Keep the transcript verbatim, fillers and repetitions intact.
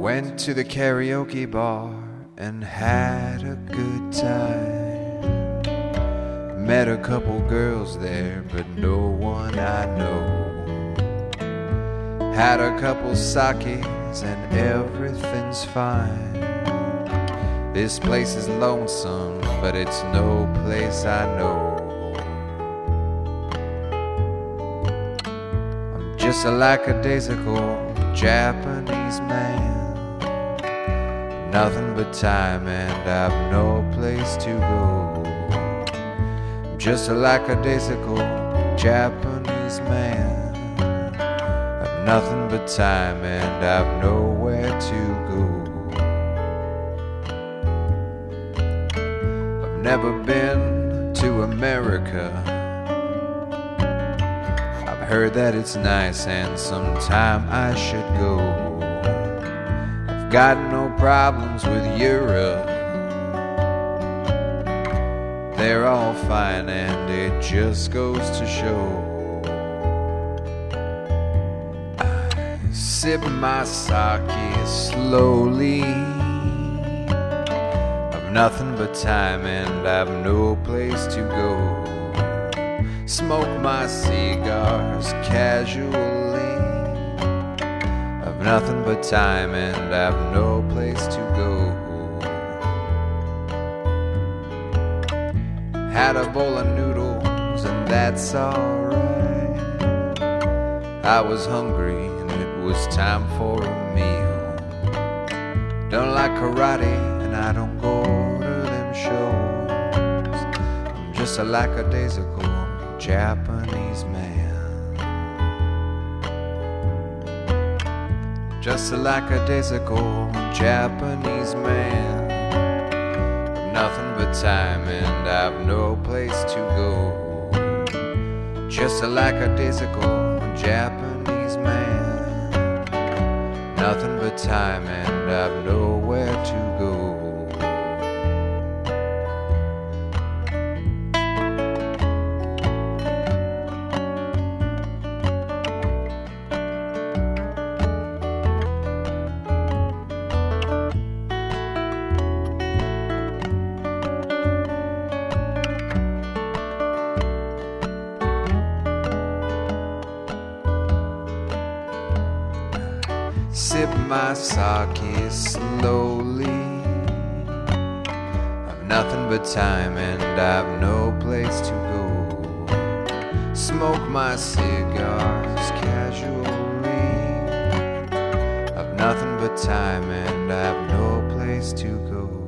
Went to the karaoke bar and had a good time. Met a couple girls there, but no one I know. Had a couple sakes and everything's fine. This place is lonesome, but it's no place I know. I'm just a lackadaisical Japanese man. Nothing but time and I've no place to go. I'm just a lackadaisical Japanese man. I've nothing but time and I've nowhere to go. I've never been to America. I've heard that it's nice and sometime I should go. Got no problems with Europe. They're all fine and it just goes to show. I sip my sake slowly. I've nothing but time and I've no place to go. Smoke my cigars casually. Nothing but time and I've no place to go. Had a bowl of noodles and that's alright. I was hungry and it was time for a meal. Don't like karate and I don't go to them shows. I'm just a lackadaisical Japanese man. Just a lackadaisical Japanese man. I've nothing but time and I've no place to go. Just a lackadaisical Japanese man. Nothing but time and I've nowhere to go. Sip my sake slowly. I've nothing but time and I've no place to go. Smoke my cigars casually. I've nothing but time and I've no place to go.